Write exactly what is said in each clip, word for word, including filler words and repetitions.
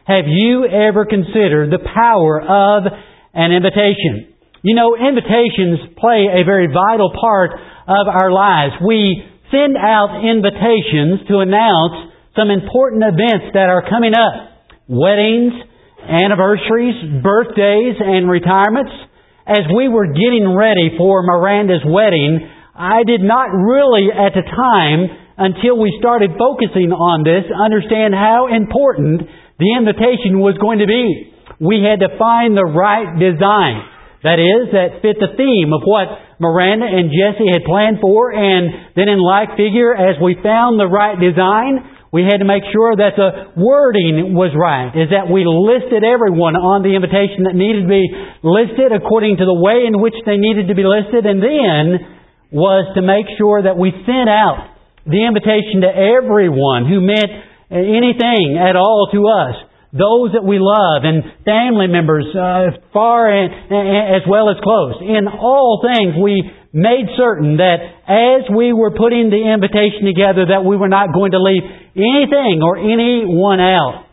Have you ever considered the power of an invitation? You know, invitations play a very vital part of our lives. We send out invitations to announce some important events that are coming up. Weddings, anniversaries, birthdays, and retirements. As we were getting ready for Miranda's wedding, I did not really at the time, until we started focusing on this, understand how important the invitation was going to be. We had to find the right design. That is, that fit the theme of what Miranda and Jesse had planned for. And then in like figure, as we found the right design, we had to make sure that the wording was right. Is that we listed everyone on the invitation that needed to be listed according to the way in which they needed to be listed. And then was to make sure that we sent out the invitation to everyone who meant anything at all to us, those that we love, and family members, uh, far and, and as well as close. In all things, we made certain that as we were putting the invitation together, that we were not going to leave anything or anyone out.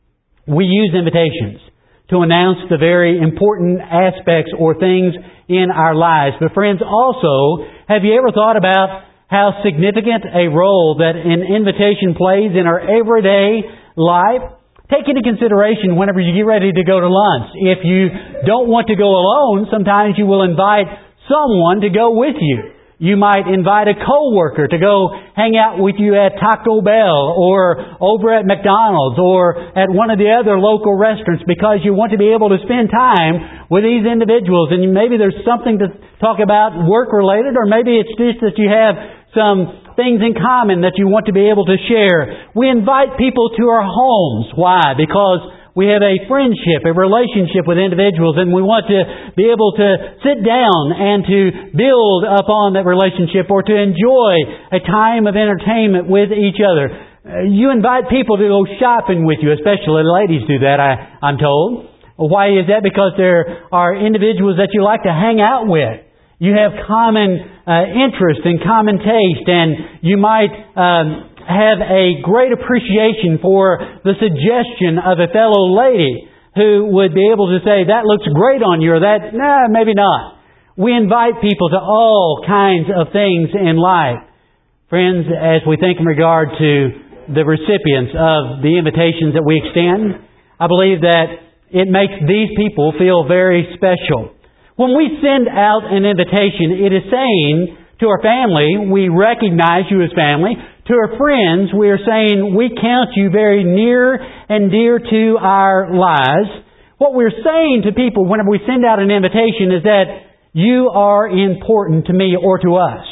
We use invitations to announce the very important aspects or things in our lives. But friends, also, have you ever thought about how significant a role that an invitation plays in our everyday life? Take into consideration whenever you get ready to go to lunch. If you don't want to go alone, sometimes you will invite someone to go with you. You might invite a coworker to go hang out with you at Taco Bell or over at McDonald's or at one of the other local restaurants because you want to be able to spend time with these individuals. And maybe there's something to talk about work-related, or maybe it's just that you have some things in common that you want to be able to share. We invite people to our homes. Why? Because we have a friendship, a relationship with individuals, and we want to be able to sit down and to build upon that relationship or to enjoy a time of entertainment with each other. Uh, you invite people to go shopping with you, especially ladies do that, I, I'm told. Why is that? Because there are individuals that you like to hang out with. You have common uh, interest and common taste, and you might um, have a great appreciation for the suggestion of a fellow lady who would be able to say, that looks great on you, or that, nah, maybe not. We invite people to all kinds of things in life. Friends, as we think in regard to the recipients of the invitations that we extend, I believe that it makes these people feel very special. When we send out an invitation, it is saying to our family, we recognize you as family. To our friends, we are saying we count you very near and dear to our lives. What we're saying to people whenever we send out an invitation is that you are important to me or to us.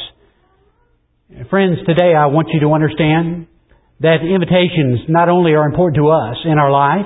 Friends, today I want you to understand that invitations not only are important to us in our life,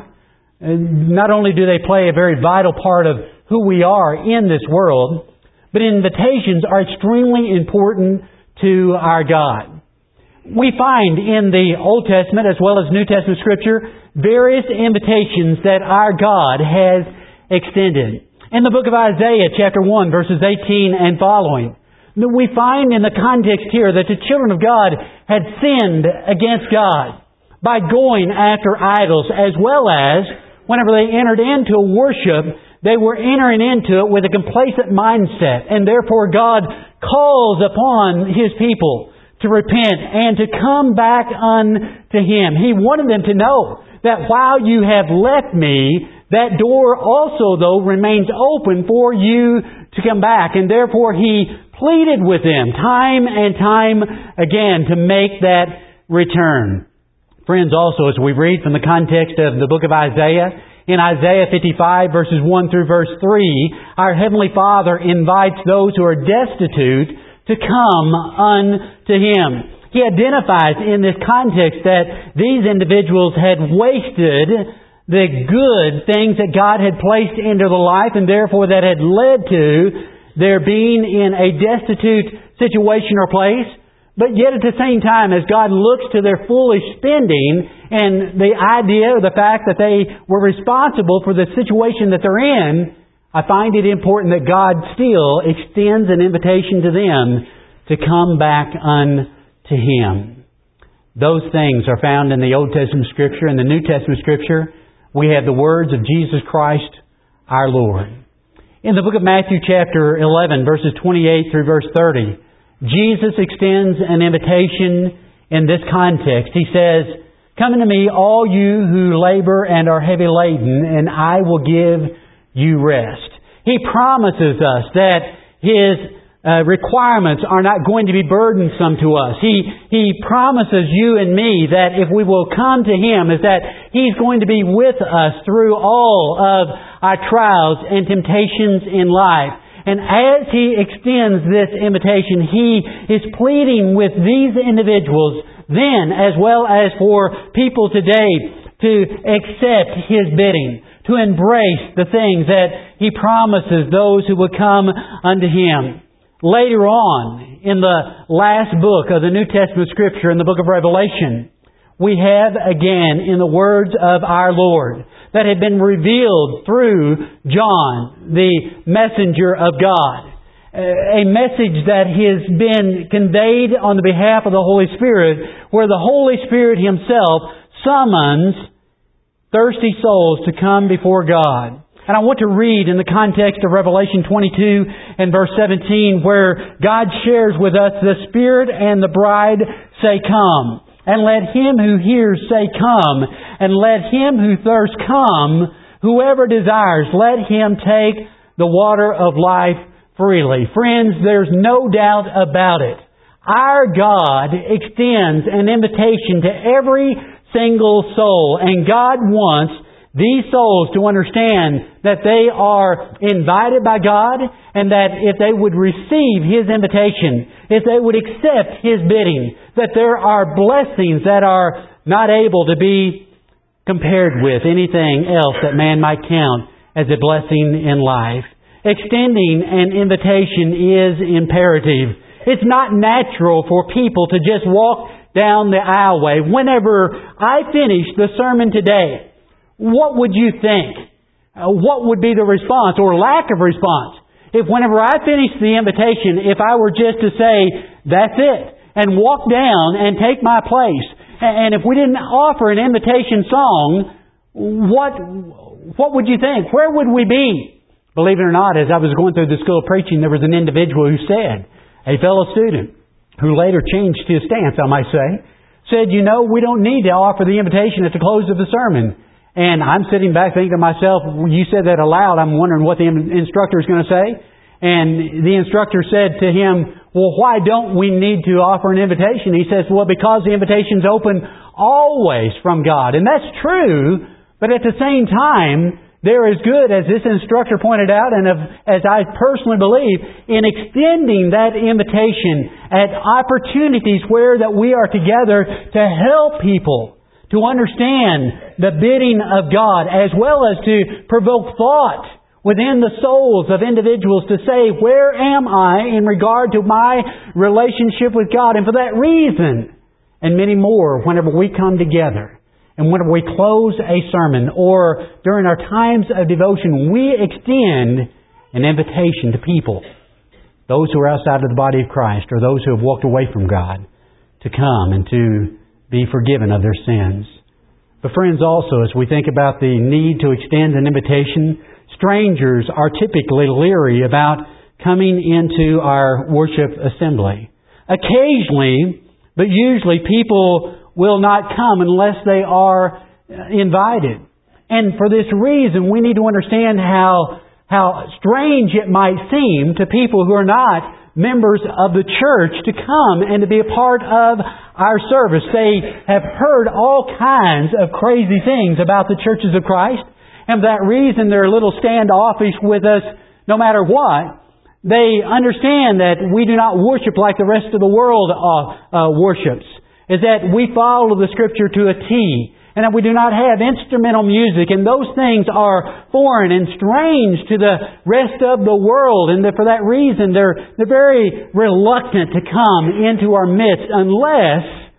not only do they play a very vital part of who we are in this world, but invitations are extremely important to our God. We find in the Old Testament as well as New Testament Scripture various invitations that our God has extended. In the book of Isaiah, chapter one, verses eighteen and following, we find in the context here that the children of God had sinned against God by going after idols, as well as whenever they entered into worship, they were entering into it with a complacent mindset, and therefore God calls upon His people to repent and to come back unto Him. He wanted them to know that while you have left me, that door also, though, remains open for you to come back. And therefore He pleaded with them time and time again to make that return. Friends, also, as we read from the context of the book of Isaiah, in Isaiah fifty-five, verses one through verse three, our Heavenly Father invites those who are destitute to come unto Him. He identifies in this context that these individuals had wasted the good things that God had placed into the life, and therefore that had led to their being in a destitute situation or place. But yet at the same time, as God looks to their foolish spending and the idea or the fact that they were responsible for the situation that they're in, I find it important that God still extends an invitation to them to come back unto Him. Those things are found in the Old Testament Scripture and the New Testament Scripture. we have the words of Jesus Christ, our Lord. In the book of Matthew chapter eleven, verses twenty-eight through verse thirty, Jesus extends an invitation in this context. He says, "Come unto me, all you who labor and are heavy laden, and I will give you rest." He promises us that His uh, requirements are not going to be burdensome to us. He, He promises you and me that if we will come to Him, is that He's going to be with us through all of our trials and temptations in life. And as He extends this invitation, He is pleading with these individuals then, as well as for people today, to accept His bidding, to embrace the things that He promises those who will come unto Him. Later on, in the last book of the New Testament Scripture, in the book of Revelation, we have again in the words of our Lord that had been revealed through John, the messenger of God. A message that has been conveyed on the behalf of the Holy Spirit, where the Holy Spirit Himself summons thirsty souls to come before God. And I want to read in the context of Revelation twenty-two and verse seventeen, where God shares with us, "The Spirit and the bride say, Come. And let him who hears say, Come. And let him who thirsts come. Whoever desires, let him take the water of life freely." Friends, there's no doubt about it. Our God extends an invitation to every single soul. And God wants these souls to understand that they are invited by God, and that if they would receive His invitation, if they would accept His bidding, that there are blessings that are not able to be compared with anything else that man might count as a blessing in life. Extending an invitation is imperative. It's not natural for people to just walk down the aisleway. Whenever I finish the sermon today, what would you think? Uh, what would be the response or lack of response? If whenever I finished the invitation, if I were just to say, "That's it," and walk down and take my place, and if we didn't offer an invitation song, what, what would you think? Where would we be? Believe it or not, as I was going through the school of preaching, there was an individual who said, a fellow student, who later changed his stance, I might say, said, "You know, we don't need to offer the invitation at the close of the sermon." And I'm sitting back thinking to myself, you said that aloud, I'm wondering what the instructor is going to say. And the instructor said to him, "Well, why don't we need to offer an invitation?" He says, "Well, because the invitation's open always from God." And that's true, but at the same time, they're as good, as this instructor pointed out, and as I personally believe, in extending that invitation at opportunities where that we are together to help people to understand the bidding of God, as well as to provoke thought within the souls of individuals to say, "Where am I in regard to my relationship with God?" And for that reason, and many more, whenever we come together, and whenever we close a sermon, or during our times of devotion, we extend an invitation to people, those who are outside of the body of Christ, or those who have walked away from God, to come and to be forgiven of their sins. But friends, also, as we think about the need to extend an invitation, strangers are typically leery about coming into our worship assembly. Occasionally, but usually, people will not come unless they are invited. And for this reason, we need to understand how, how strange it might seem to people who are not members of the church to come and to be a part of our service. They have heard all kinds of crazy things about the churches of Christ, and for that reason they're a little standoffish with us no matter what. They understand that we do not worship like the rest of the world uh, uh, worships, is that we follow the Scripture to a T, and that we do not have instrumental music, and those things are foreign and strange to the rest of the world, and that for that reason they're, they're very reluctant to come into our midst unless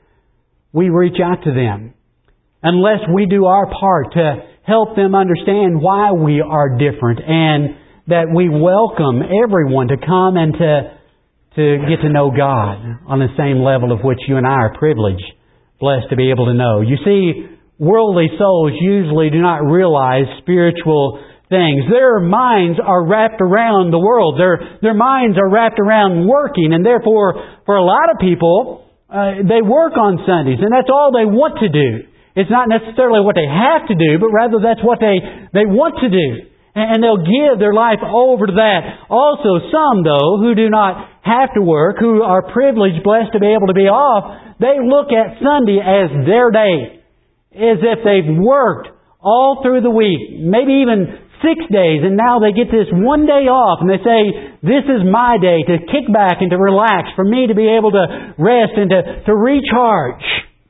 we reach out to them, unless we do our part to help them understand why we are different, and that we welcome everyone to come and to, to get to know God on the same level of which you and I are privileged, blessed to be able to know. You see, worldly souls usually do not realize spiritual things. Their minds are wrapped around the world. Their, their minds are wrapped around working, and therefore, for a lot of people, uh, they work on Sundays, and that's all they want to do. It's not necessarily what they have to do, but rather that's what they, they want to do. And they'll give their life over to that. Also, some, though, who do not have to work, who are privileged, blessed to be able to be off, they look at Sunday as their day. As if they've worked all through the week, maybe even six days, and now they get this one day off, and they say, this is my day to kick back and to relax, for me to be able to rest and to, to recharge.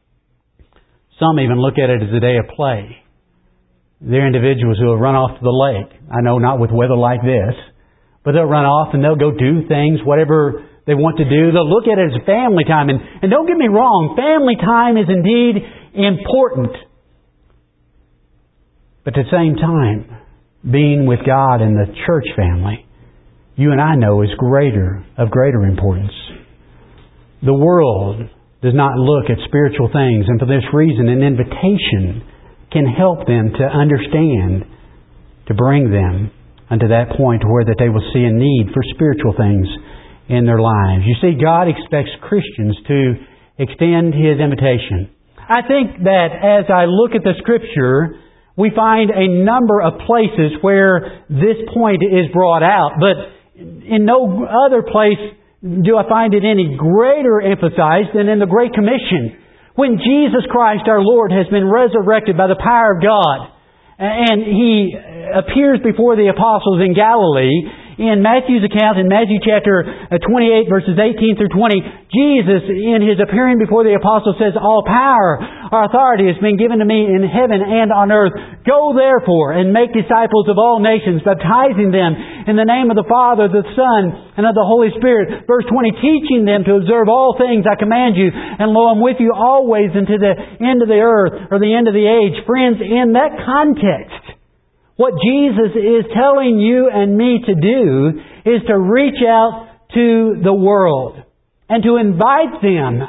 Some even look at it as a day of play. There are individuals who will run off to the lake. I know not with weather like this, but they'll run off and they'll go do things, whatever they want to do. They'll look at it as family time. And, and don't get me wrong, family time is indeed important. But at the same time, being with God and the church family, you and I know is greater, of greater importance. The world does not look at spiritual things, and for this reason, an invitation can help them to understand, to bring them unto that point where that they will see a need for spiritual things in their lives. You see, God expects Christians to extend His invitation. I think that as I look at the Scripture, we find a number of places where this point is brought out, but in no other place do I find it any greater emphasized than in the Great Commission. When Jesus Christ our Lord has been resurrected by the power of God, and He appears before the apostles in Galilee, in Matthew's account, in Matthew chapter twenty-eight, verses eighteen through twenty, Jesus, in His appearing before the apostles, says, all power or authority has been given to me in heaven and on earth. Go therefore and make disciples of all nations, baptizing them in the name of the Father, the Son, and of the Holy Spirit. Verse twenty, teaching them to observe all things I command you, and lo, I'm with you always unto the end of the earth, or the end of the age. Friends, in that context, what Jesus is telling you and me to do is to reach out to the world and to invite them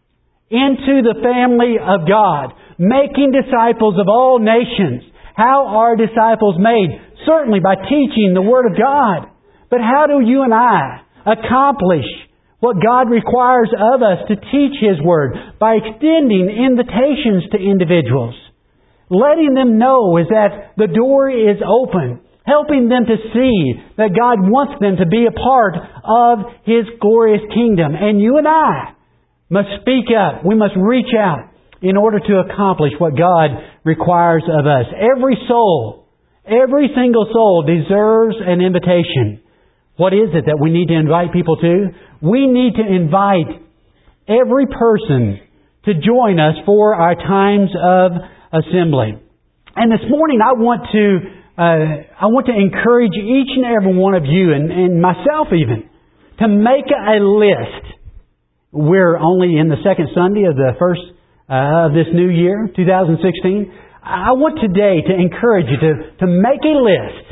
into the family of God, making disciples of all nations. How are disciples made? Certainly by teaching the Word of God. But how do you and I accomplish what God requires of us to teach His Word? By extending invitations to individuals. Letting them know is that the door is open. Helping them to see that God wants them to be a part of His glorious kingdom. And you and I must speak up. We must reach out in order to accomplish what God requires of us. Every soul, every single soul deserves an invitation. What is it that we need to invite people to? We need to invite every person to join us for our times of assembly. And this morning I want to uh, I want to encourage each and every one of you, and, and myself even, to make a list. We're only in the second Sunday of the first uh, of this new year, two thousand sixteen. I want today to encourage you to, to make a list.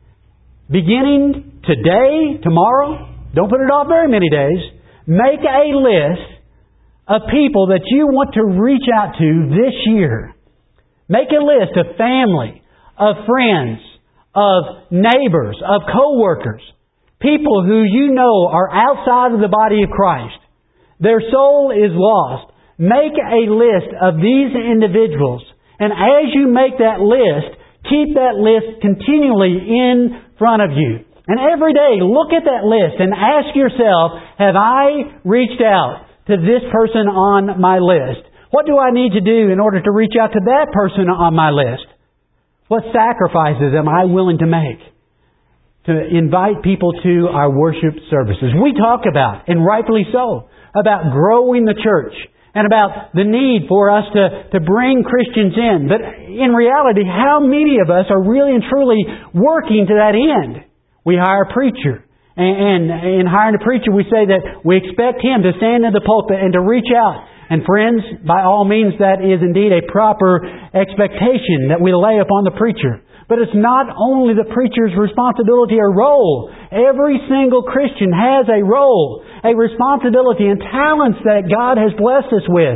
Beginning today, tomorrow, don't put it off very many days. Make a list of people that you want to reach out to this year. Make a list of family, of friends, of neighbors, of co-workers, people who you know are outside of the body of Christ. Their soul is lost. Make a list of these individuals. And as you make that list, keep that list continually in front of you. And every day, look at that list and ask yourself, have I reached out to this person on my list? What do I need to do in order to reach out to that person on my list? What sacrifices am I willing to make to invite people to our worship services? We talk about, and rightfully so, about growing the church and about the need for us to, to bring Christians in. But in reality, how many of us are really and truly working to that end? We hire a preacher. And, and in hiring a preacher, we say that we expect him to stand in the pulpit and to reach out. And friends, by all means, that is indeed a proper expectation that we lay upon the preacher. But it's not only the preacher's responsibility or role. Every single Christian has a role, a responsibility and talents that God has blessed us with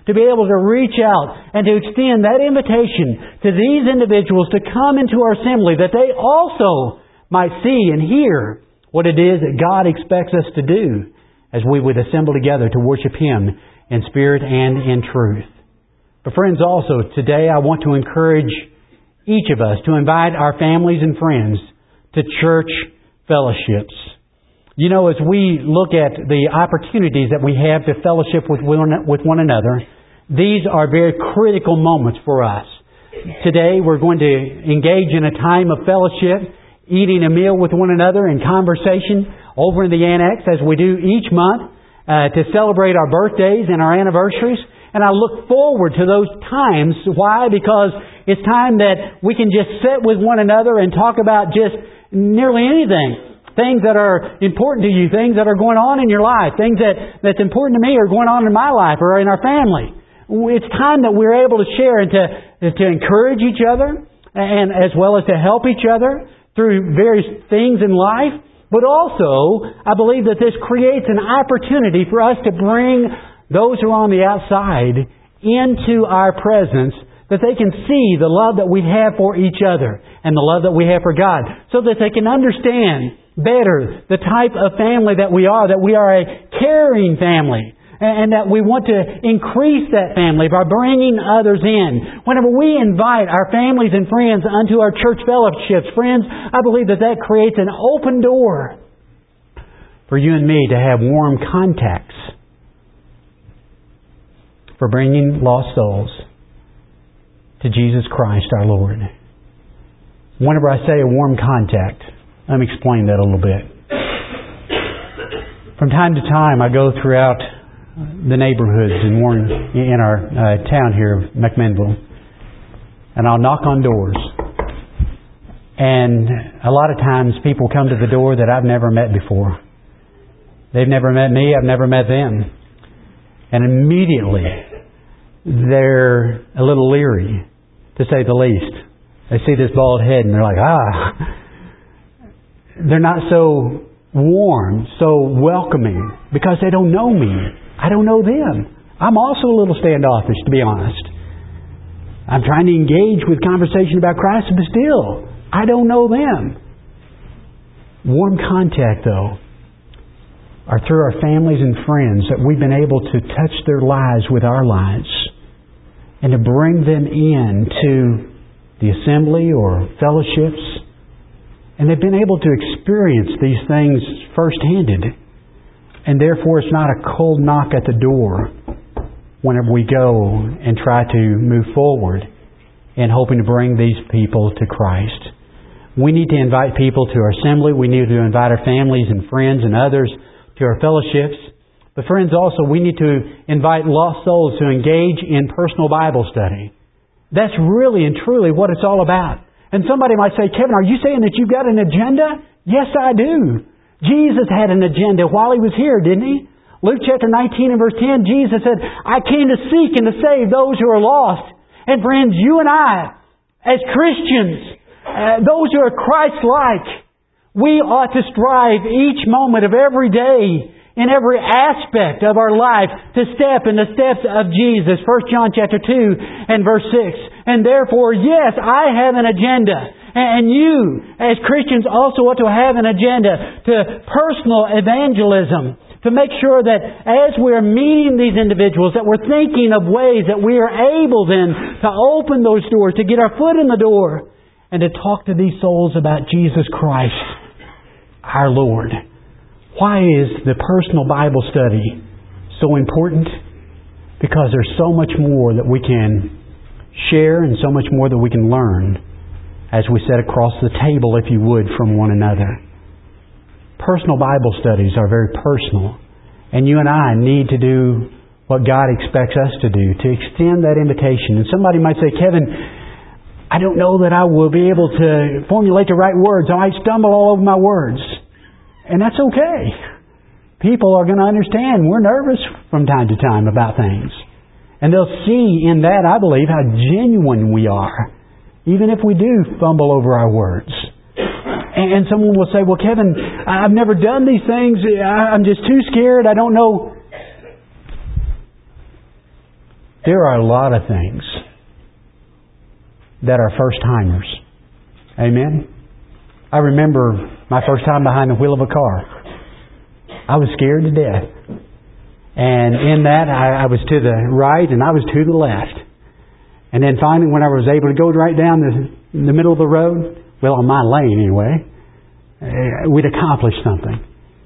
to be able to reach out and to extend that invitation to these individuals to come into our assembly, that they also might see and hear what it is that God expects us to do as we would assemble together to worship Him in spirit and in truth. But friends, also today I want to encourage each of us to invite our families and friends to church fellowships. You know, as we look at the opportunities that we have to fellowship with one, with one another, these are very critical moments for us. Today we're going to engage in a time of fellowship, eating a meal with one another in conversation over in the annex as we do each month uh, to celebrate our birthdays and our anniversaries. And I look forward to those times. Why? Because it's time that we can just sit with one another and talk about just nearly anything. Things that are important to you, things that are going on in your life, things that, that's important to me are going on in my life or in our family. It's time that we're able to share and to, to encourage each other, and as well as to help each other through various things in life. But also, I believe that this creates an opportunity for us to bring those who are on the outside into our presence, that they can see the love that we have for each other and the love that we have for God, so that they can understand better the type of family that we are, that we are a caring family, and that we want to increase that family by bringing others in. Whenever we invite our families and friends unto our church fellowships, friends, I believe that that creates an open door for you and me to have warm contacts for bringing lost souls to Jesus Christ our Lord. Whenever I say a warm contact, let me explain that a little bit. From time to time, I go throughout the neighborhoods in Warren, in our uh, town here of McMinnville, and I'll knock on doors. And a lot of times, people come to the door that I've never met before. They've never met me. I've never met them. And immediately, they're a little leery, to say the least. They see this bald head, and they're like, ah. They're not so warm, so welcoming, because they don't know me. I don't know them. I'm also a little standoffish, to be honest. I'm trying to engage with conversation about Christ, but still, I don't know them. Warm contact, though, are through our families and friends that we've been able to touch their lives with our lives and to bring them in to the assembly or fellowships. And they've been able to experience these things first-handed. And therefore, it's not a cold knock at the door whenever we go and try to move forward in hoping to bring these people to Christ. We need to invite people to our assembly. We need to invite our families and friends and others to our fellowships. But friends, also, we need to invite lost souls to engage in personal Bible study. That's really and truly what it's all about. And somebody might say, Kevin, are you saying that you've got an agenda? Yes, I do. Jesus had an agenda while He was here, didn't He? Luke chapter nineteen and verse ten, Jesus said, I came to seek and to save those who are lost. And friends, you and I, as Christians, uh, those who are Christ-like, we ought to strive each moment of every day, in every aspect of our life, to step in the steps of Jesus. First John chapter two and verse six. And therefore, yes, I have an agenda. And you, as Christians, also ought to have an agenda to personal evangelism. To make sure that as we're meeting these individuals, that we're thinking of ways that we are able then to open those doors, to get our foot in the door, and to talk to these souls about Jesus Christ, our Lord. Why is the personal Bible study so important? Because there's so much more that we can share and so much more that we can learn as we sit across the table, if you would, from one another. Personal Bible studies are very personal. And you and I need to do what God expects us to do, to extend that invitation. And somebody might say, Kevin, I don't know that I will be able to formulate the right words. I might stumble all over my words. And that's okay. People are going to understand we're nervous from time to time about things. And they'll see in that, I believe, how genuine we are, even if we do fumble over our words. And someone will say, well, Kevin, I've never done these things. I'm just too scared. I don't know. There are a lot of things that are first-timers. Amen? I remember my first time behind the wheel of a car. I was scared to death. And in that, I, I was to the right and I was to the left. And then finally, when I was able to go right down the, in the middle of the road, well, on my lane anyway, uh, we'd accomplished something.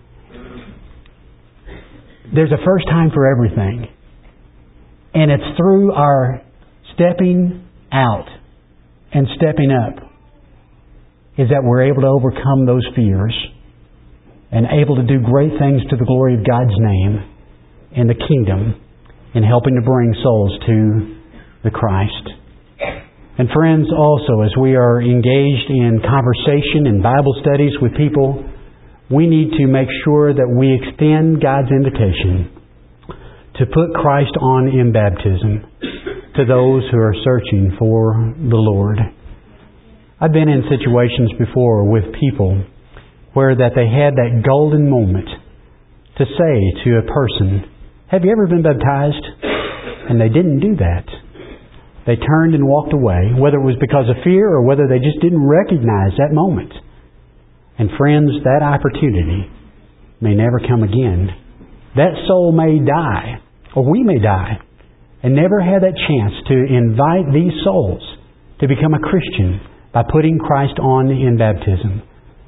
There's a first time for everything. And it's through our stepping out and stepping up is that we're able to overcome those fears and able to do great things to the glory of God's name in the kingdom in helping to bring souls to the Christ. And friends, also, as we are engaged in conversation and Bible studies with people, we need to make sure that we extend God's invitation to put Christ on in baptism to those who are searching for the Lord. I've been in situations before with people where that they had that golden moment to say to a person, "Have you ever been baptized?" And they didn't do that. They turned and walked away, whether it was because of fear or whether they just didn't recognize that moment. And friends, that opportunity may never come again. That soul may die, or we may die, and never have that chance to invite these souls to become a Christian by putting Christ on in baptism.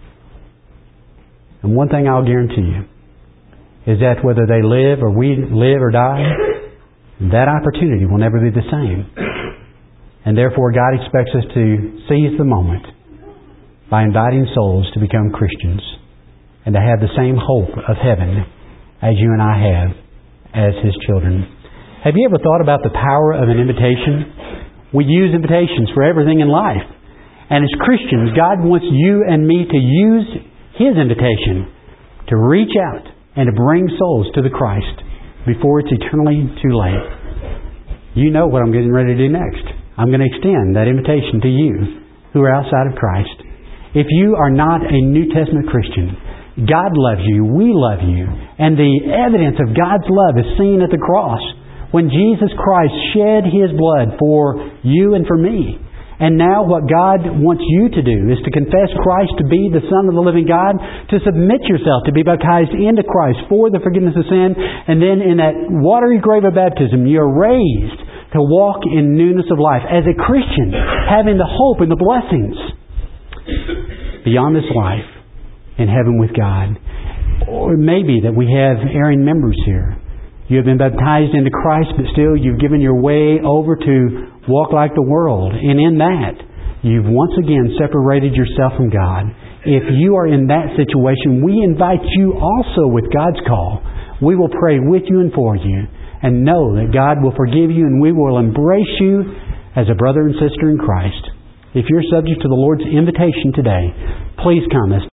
And one thing I'll guarantee you is that whether they live or we live or die, that opportunity will never be the same. And therefore God expects us to seize the moment by inviting souls to become Christians and to have the same hope of heaven as you and I have as His children. Have you ever thought about the power of an invitation? We use invitations for everything in life. And as Christians, God wants you and me to use His invitation to reach out and to bring souls to the Christ before it's eternally too late. You know what I'm getting ready to do next. I'm going to extend that invitation to you who are outside of Christ. If you are not a New Testament Christian, God loves you, we love you, and the evidence of God's love is seen at the cross when Jesus Christ shed His blood for you and for me. And now what God wants you to do is to confess Christ to be the Son of the living God, to submit yourself to be baptized into Christ for the forgiveness of sin, and then in that watery grave of baptism you're raised to walk in newness of life as a Christian, having the hope and the blessings beyond this life in heaven with God. Or maybe that we have erring members here. You have been baptized into Christ, but still you've given your way over to walk like the world. And in that, you've once again separated yourself from God. If you are in that situation, we invite you also with God's call. We will pray with you and for you. And know that God will forgive you and we will embrace you as a brother and sister in Christ. If you're subject to the Lord's invitation today, please come.